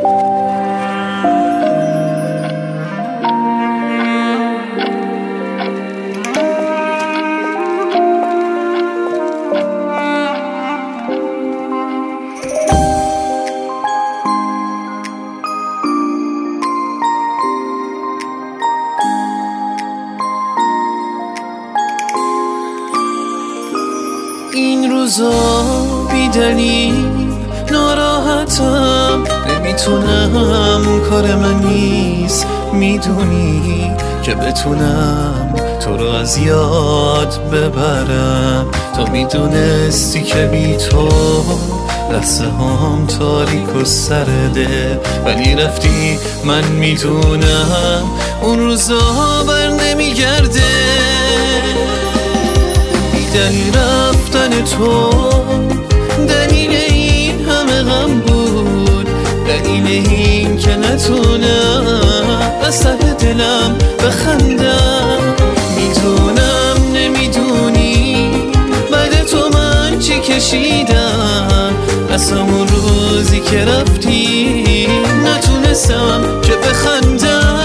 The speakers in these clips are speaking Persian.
این روزا بی دلیل ناراحتم، نمیتونم، کار من نیست، میدونی که بتونم تو رو از یاد ببرم. تو میدونستی که بی تو لحظه هم تاریک و سرده، ولی رفتی، من میدونم اون روزا بر نمیگرده. دلیل رفتن تو دلیل این همه غم بود، دلیل این که نتونم از ته دلم بخندم. میدونم نمیدونی بعد تو من چی کشیدم، از همون روزی که رفتی نتونستم که بخندم.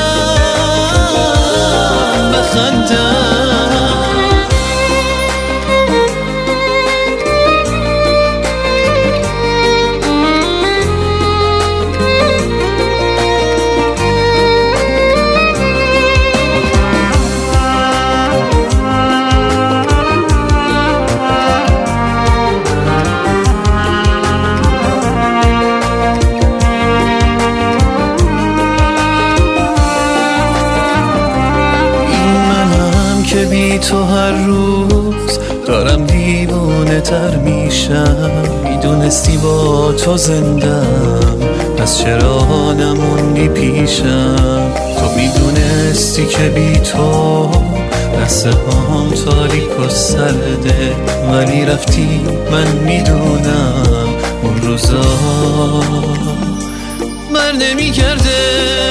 که بی تو هر روز دارم دیوونه تر میشم. میدونستی با تو زندم، پس چرا نموندی پیشم؟ تو میدونستی که بی تو لحظه هم تاریک و سرده، ولی رفتی، من میدونم اون روزا بر نمیگرده.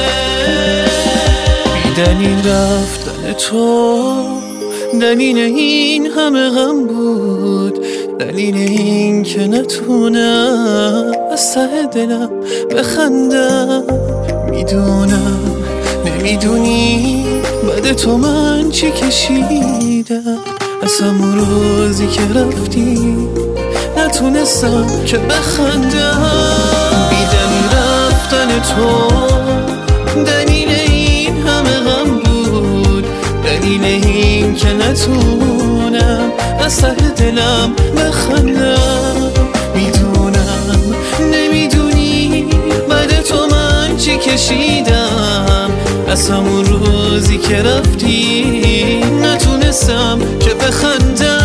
بی دلیل رفتن تو دلیل این همه غم بود، دلیل این که نتونم از ته دلم بخندم. میدونم نمیدونی بعد تو من چی کشیدم، از همون روزی که رفتی نتونستم که بخندم. بی دلیل رفتن تو دلیل این همه غم بود، دلیل این که نتونم از ته دلم بخندم. میدونم نمیدونی بعد تو من چی کشیدم، از همون روزی که رفتی نتونستم که بخندم.